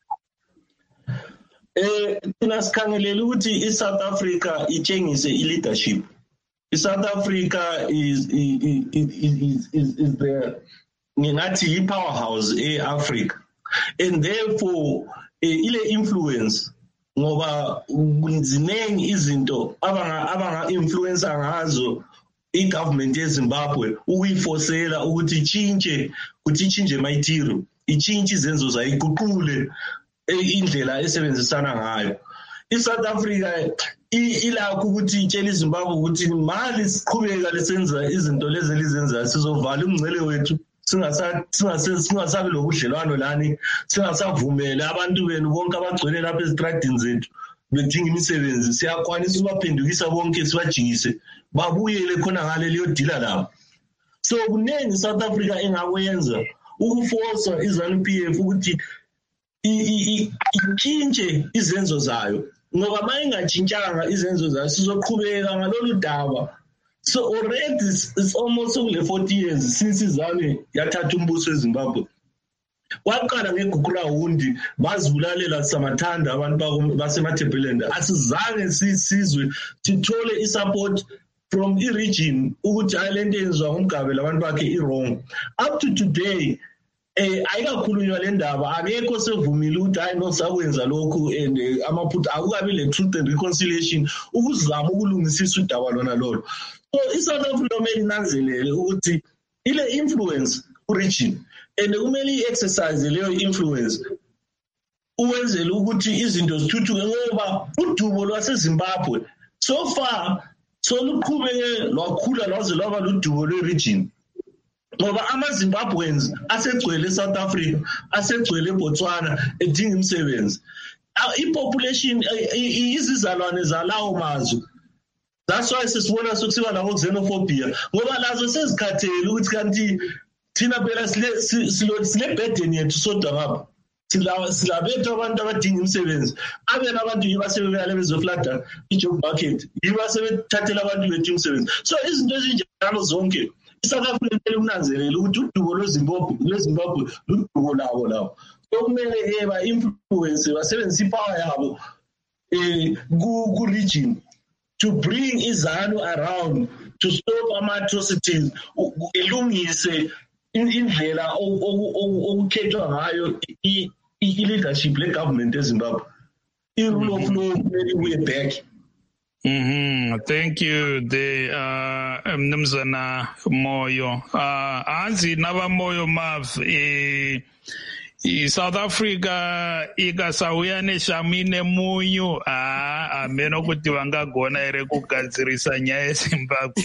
Thina sikhangelele ukuthi iSouth Africa itshengise i-leadership. South Africa is the ngingathi powerhouse eAfrica, and therefore ile influence ngoba ziningi izinto abanga influence ngazo igovernment yeZimbabwe ukuyifosela ukuthi ichinje mayitiro, ichinje izenzo zayo, iguqule indlela esebenzisana ngayo. iSouth Africa ilakho ukuthi itshela iZimbabwe ukuthi mali siqhubeka lesenza izinto lezi elizenzayo sizovala umngcele wethu, singasabi lobudlelwano lani, singasavumele abantu benu bonke abagcwele lapha ezitradini zethu bedinga imisebenzi, siyakwanisa ukubaphendukisa bonke sibajikise babuyele khona ngale liyodila lapho. So kuningi South Africa engakwenza ukuforsa iZANU-PF ukuthi ichinje izenzo zayo, ngoba mayingachintshanga izenzo zayo sizoqhubeka ngalolu daba. So already it's almost kule 40 years since iZANU yathatha umbuso eZimbabwe. Waqala ngeGukurawundi bazibulalela samathanda abantu basemaThebelend, asizange sizwe sithole isupport from i-region ukuthi ayilento yenziwa ngumgabe labantu bakhe i-wrong. Up to today ayikakhulunywa le ndaba akekho sevumile ukuthi hayi nosakwenza lokhu and amaphutha akukabi le truth and reconciliation ukuzama ukulungisisa udaba lona lolo. So iSouth Africa kumele inanzelele ukuthi ile influence ku-region and kumele i-exercise leyo influence ukwenzela ukuthi izinto zithuthuke ngoba udubo lwaseZimbabwe so far soluqhubeke lwakhula lwaze lwaba ludubo lwe-region ngoba ama-Zimbabweans asegcwele eSouth Africa asegcwele eBotswana edinga imisebenzi. I-population izizalwane zalawo mazwe. That's why sisibona sokusiba labo xenophobia ngoba lazo sezikhathele ukuthi kanti thina phela sile burden yethu sodwa ngapha silabethu abantu abadinga imisebenzi abena abantu yiba sebeyale bezoflada i-job market yiba sebethathela abantu bethu imisebenzi. So izinto ezinjalo zonke iSouth Africa kumele unanzelele ukuthi udubo lweZimbabwe ludubo labo. So kumele ba-influence basebenzise ipower yabo ku-region to bring izanu around to stop ama-atrocities, ilungise indlela okukhethwa ngayo i-leadership le-government eZimbabwe. I-rule of law kumele ibuye back. Thank you, Mnumzana Moyo. Anzi nava Moyo Mav, South Africa ikasauya neshamine munyu ameno kuti vangagona ere kugadzirisa nyaya yeZimbabwe.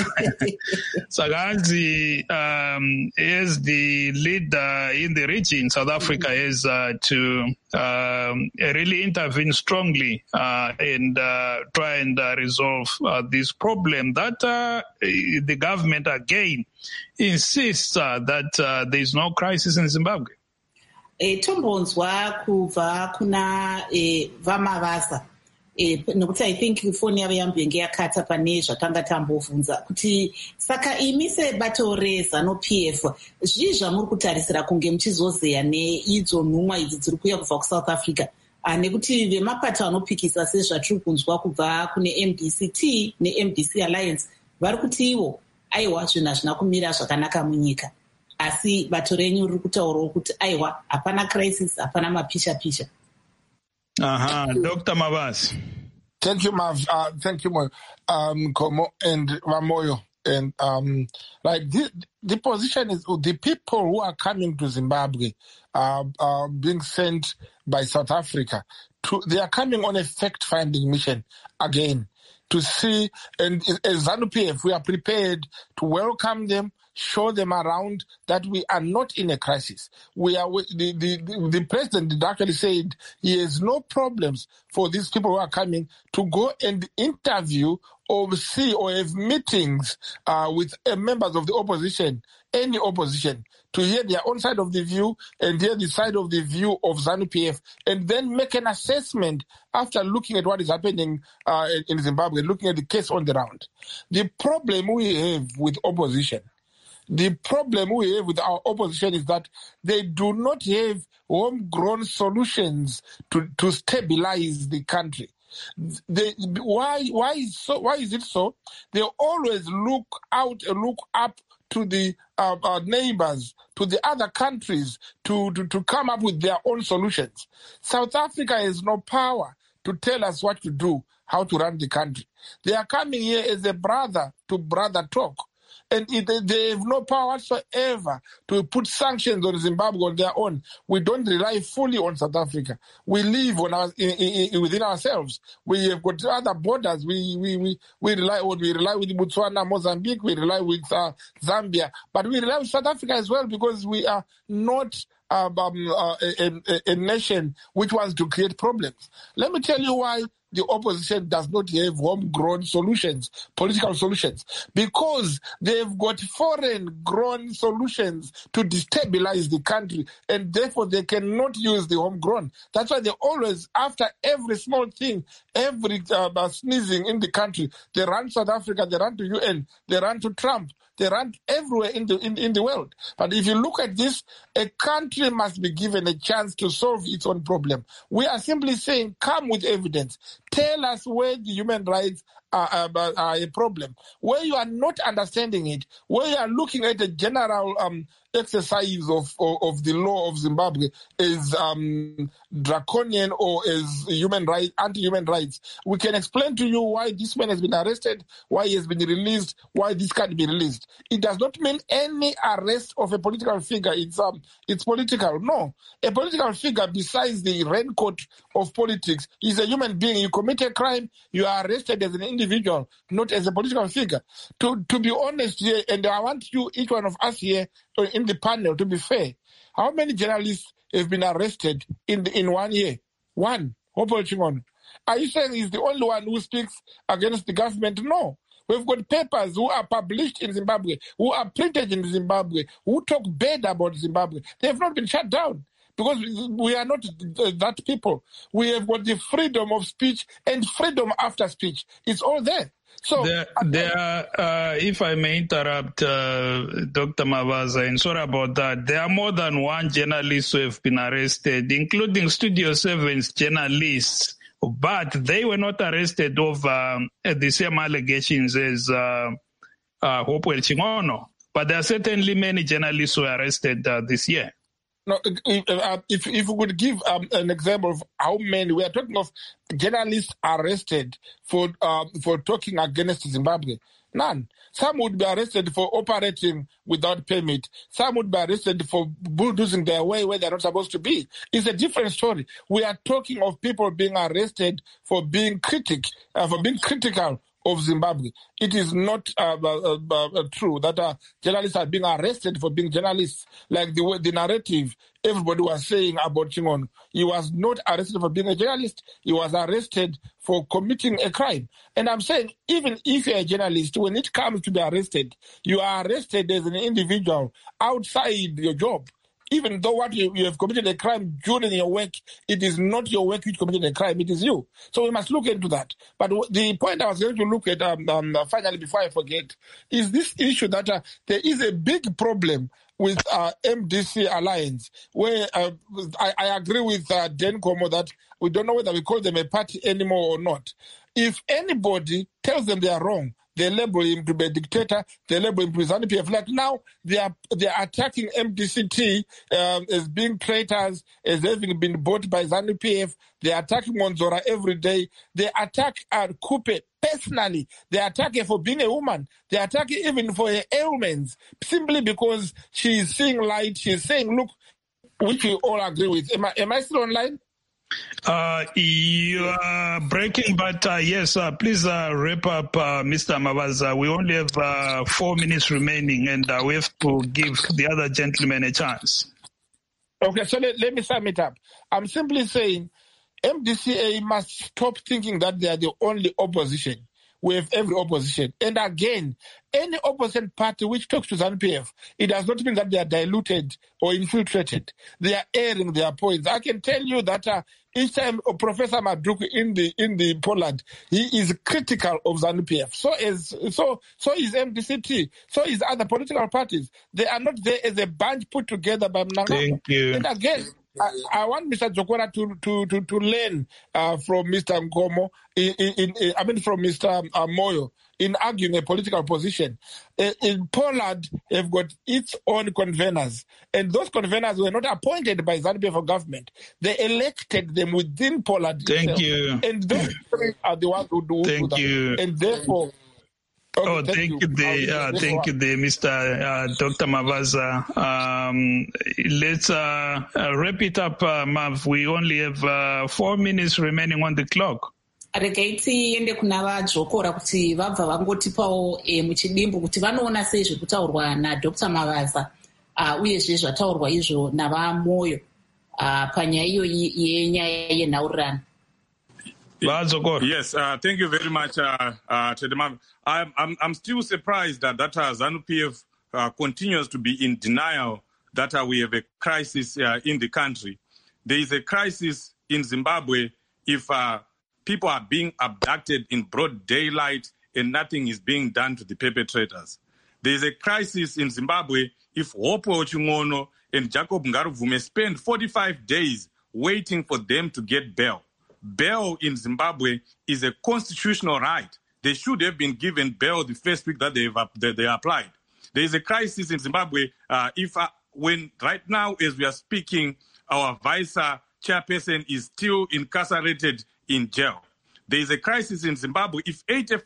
Saka hanzi as the leader in the region, South Africa has to really intervene strongly and try and resolve this problem that the government again insists that there is no crisis in Zimbabwe. Tombonzwa kubva kuna vamavasa nokuti I think foni yavo yambenge yakata pane zvakanga tambovhunza kuti saka imi sebato reZANU-PF zvii zvamuri kutarisira kunge muchizozeya neidzo nhumwa idzi dziri kuuya kubva kuSouth Africa nekuti vemapato anopikisa sezvatiri kunzwa kubva kune MDC-T neMDC Alliance vari kuti ivo aiwa zvinhu hazvina kumira zvakanaka munyika. Asi bato renyu riri kutaurawo kuti aiwa hapana crisis hapana mapisha-pisha. Dr. Mavasi. Thank you, Mav. Thank you, Komo and Vamoyo. And like the position is the people who are coming to Zimbabwe are being sent by South Africa. They are coming on a fact-finding mission again to see, and as ZANU-PF, we are prepared to welcome them, show them around that we are not in a crisis. We are. The president actually said he has no problems for these people who are coming to go and interview or see or have meetings with members of the opposition, any opposition, to hear their own side of the view and hear the side of the view of ZANU-PF, and then make an assessment after looking at what is happening in Zimbabwe, looking at the case on the ground. The problem we have with opposition, the problem we have with our opposition is that they do not have homegrown solutions to stabilize the country. Why is it so? They always look up to the neighbors, to the other countries to come up with their own solutions. South Africa has no power to tell us what to do, how to run the country. They are coming here as a brother to brother talk. And they have no power whatsoever to put sanctions on Zimbabwe on their own. We don't rely fully on South Africa. We live on within ourselves. We have got other borders. We rely on. We rely with Botswana, Mozambique. We rely with Zambia, but we rely with South Africa as well because we are not a nation which wants to create problems. Let me tell you why the opposition does not have homegrown solutions, political solutions, because they've got foreign-grown solutions to destabilize the country, and therefore they cannot use the homegrown. That's why they always, after every small thing, every sneezing in the country, they run South Africa, they run to UN, they run to Trump. They run everywhere in the world. But if you look at this, a country must be given a chance to solve its own problem. We are simply saying, come with evidence. Tell us where the human rights are a problem, where you are not understanding it, where you are looking at a general exercise of the law of Zimbabwe as draconian or as anti-human rights. We can explain to you why this man has been arrested, why he has been released, why this can't be released. It does not mean any arrest of a political figure. It's political. No, a political figure, besides the raincoat of politics, is a human being. You commit a crime, you are arrested as an individual, not as a political figure. To be honest here, and I want you, each one of us here in the panel, to be fair, how many journalists have been arrested in 1 year? One. Are you saying he's the only one who speaks against the government? No. We've got papers who are published in Zimbabwe, who are printed in Zimbabwe, who talk bad about Zimbabwe. They have not been shut down because we are not that people. We have got the freedom of speech and freedom after speech. It's all there. So, if I may interrupt, Dr. Mavaza, and sorry about that, there are more than one journalist who have been arrested, including Studio 7's journalists, but they were not arrested over the same allegations as Hopewell Chingono. But there are certainly many journalists who were arrested this year. No, if we could give an example of how many, we are talking of journalists arrested for talking against Zimbabwe. None. Some would be arrested for operating without permit. Some would be arrested for bulldozing their way where they're not supposed to be. It's a different story. We are talking of people being arrested for being critical of Zimbabwe. It is not true that journalists are being arrested for being journalists, like the narrative everybody was saying about Chingono. He was not arrested for being a journalist. He was arrested for committing a crime. And I'm saying, even if you're a journalist, when it comes to be arrested, you are arrested as an individual outside your job. Even though you have committed a crime during your work, it is not your work which committed a crime, it is you. So we must look into that. But the point I was going to look at, finally, before I forget, is this issue that there is a big problem with MDC Alliance, where I agree with Dan Komo that we don't know whether we call them a party anymore or not. If anybody tells them they are wrong, they label him to be a dictator, they label him to be ZANU-PF. Like now, they are attacking MDCT as being traitors, as having been bought by ZANU-PF. They are attacking Monzora every day. They attack Kupe personally. They attack her for being a woman. They attack her even for her ailments, simply because she is seeing light. She is saying, look, which we all agree with. Am I still online? You are breaking, but yes, please wrap up, Mr. Mavaza. We only have 4 minutes remaining, and we have to give the other gentleman a chance. Okay, so let me sum it up. I'm simply saying MDCA must stop thinking that they are the only opposition. We have every opposition. And again, any opposition party which talks to ZANU-PF, it does not mean that they are diluted or infiltrated. They are airing their points. I can tell you that each time Professor Maduku in the Poland, he is critical of ZANU-PF. So is MDCT. So is other political parties. They are not there as a bunch put together by Mnangagwa. Thank you. And again, I want Mr. Jokora to learn from Mr. Nkomo, from Mr. Moyo, in arguing a political position. In Poland, they've got its own conveners, and those conveners were not appointed by ZANU-PF government. They elected them within Poland. Thank itself. you. And those are the ones who do Thank that. you. And therefore... Okay, thank you, Mr. Dr. Mavaza. Let's wrap it up, Mav. We only have 4 minutes remaining on the clock. Regai tiende kuna vadzokora kuti vabva vangotipawo muchidimbu kuti vanoona sei zviri kutaurwa naDr. Mavaza uyezve zvataurwa izvo navamoyo panyaya iyoyi yenyaya yenhaurirano. Yes, thank you very much, Tedemav. I'm still surprised that ZANU-PF continues to be in denial that we have a crisis in the country. There is a crisis in Zimbabwe if people are being abducted in broad daylight and nothing is being done to the perpetrators. There is a crisis in Zimbabwe if Hopewell Chingono and Jacob Ngaruvume spend 45 days waiting for them to get bail. bail in Zimbabwe is a constitutional right. They should have been given bail the first week that they applied. There is a crisis in Zimbabwe. When right now, as we are speaking, our vice chairperson is still incarcerated in jail. There is a crisis in Zimbabwe. If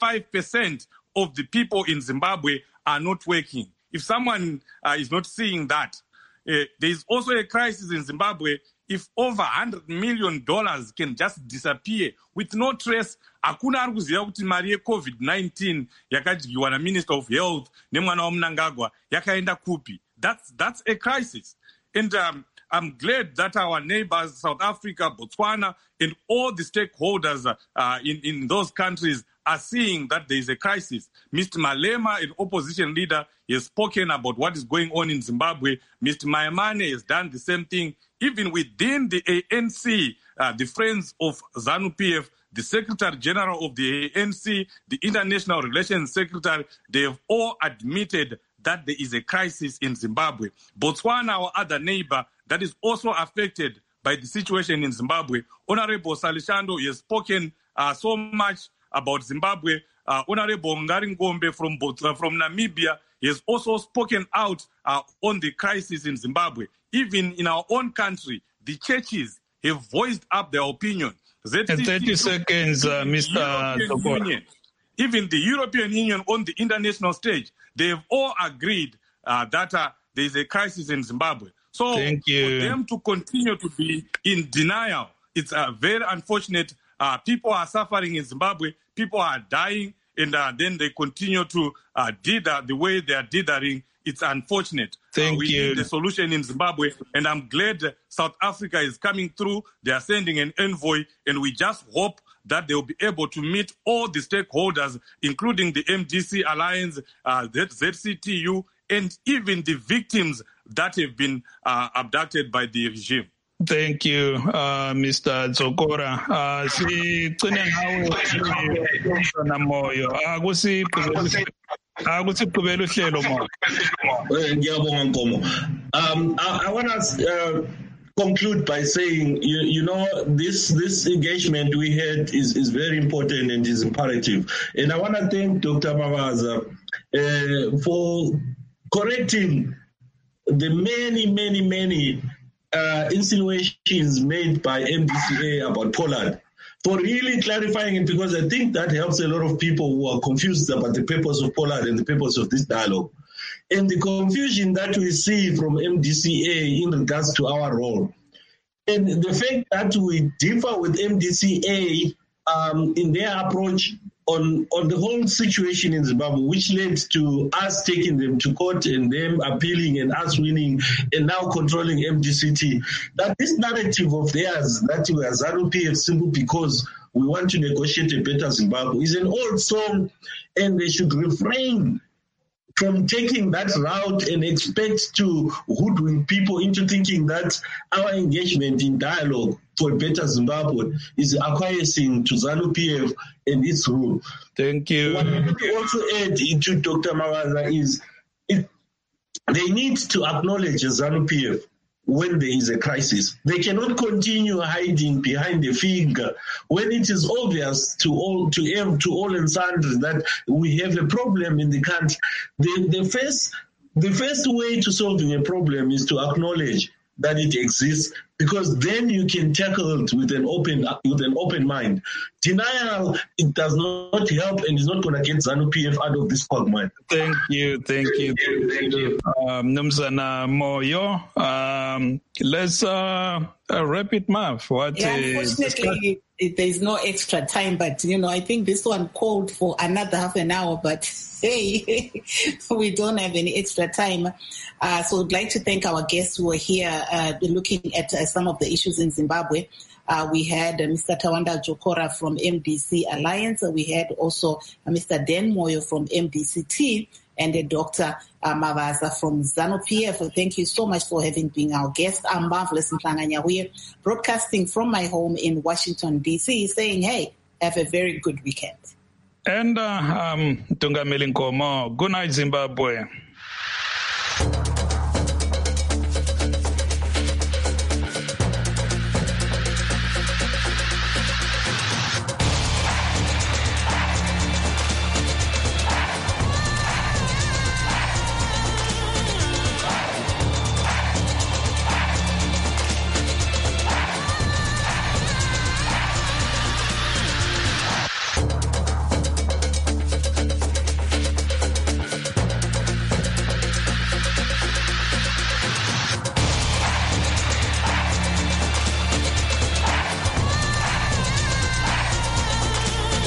85% of the people in Zimbabwe are not working, if someone is not seeing that, there is also a crisis in Zimbabwe. If over $100 million can just disappear with no trace, hakuna ari kuziva kuti mari yeCovid-19 yakadyiwa naMinister of Health nemwana waMnangagwa yakaenda kupi. That's a crisis. And I'm glad that our neighbors, South Africa, Botswana, and all the stakeholders in those countries are seeing that there is a crisis. Mr. Malema, an opposition leader, has spoken about what is going on in Zimbabwe. Mr. Maimane has done the same thing. Even within the ANC, the Friends of ZANU-PF, the Secretary General of the ANC, the International Relations Secretary, they have all admitted that there is a crisis in Zimbabwe. Botswana, our other neighbor, that is also affected by the situation in Zimbabwe. Honorable Salishando has spoken so much about Zimbabwe. Honorable Ngaringombe from Namibia has also spoken out on the crisis in Zimbabwe. Even in our own country, the churches have voiced up their opinion. 30 seconds, Mr. Tokora. Even the European Union on the international stage, they have all agreed that there is a crisis in Zimbabwe. So for them to continue to be in denial, it's very unfortunate. People are suffering in Zimbabwe. People are dying, and then they continue to dither the way they are dithering. It's unfortunate. We need the solution in Zimbabwe, and I'm glad South Africa is coming through. They are sending an envoy, and we just hope that they will be able to meet all the stakeholders, including the MDC Alliance, the ZCTU, and even the victims that have been abducted by the regime. Thank you, Mr. Zokora. Sigcine ngawe Moyo. Akusiqhubela uhlelo Moyo. Ngiyabonga Nkomo. I want to conclude by saying, you know, this engagement we had is very important and is imperative. And I want to thank Dr. Mavaza for correcting the many insinuations made by MDCA about Pollard, for really clarifying it, because I think that helps a lot of people who are confused about the purpose of Pollard and the purpose of this dialogue. And the confusion that we see from MDCA in regards to our role. And the fact that we differ with MDCA in their approach on the whole situation in Zimbabwe, which led to us taking them to court and them appealing and us winning and now controlling MDCT, that this narrative of theirs that we are ZANU-PF simply because we want to negotiate a better Zimbabwe is an old song, and they should refrain from taking that route and expect to hoodwink people into thinking that our engagement in dialogue for a better Zimbabwe is acquiescing to ZANU-PF and its rule. Thank you. What I want to also add into Dr. Mavaza is they need to acknowledge ZANU-PF when there is a crisis. They cannot continue hiding behind the finger when it is obvious to all and sundry that we have a problem in the country. The first way to solving a problem is to acknowledge that it exists, because then you can tackle it with an open mind. Denial, it does not help and is not going to get ZANU-PF out of this quagmire. Thank you. Nomzana Moyo. Let's wrap it, Mav. Unfortunately, there's no extra time, but I think this one called for another half an hour, but hey, we don't have any extra time. So I'd like to thank our guests who are here looking at some of the issues in Zimbabwe. We had Mr. Tawanda Jokora from MDC Alliance. We had also Mr. Dan Moyo from MDCT and Dr. Mavaza from ZANU-PF. Thank you so much for having been our guest. I'm Marvelous Mhlanga-Nyahuye, broadcasting from my home in Washington, D.C., saying, hey, have a very good weekend. And Tungameli Nkomo, good night, Zimbabwe.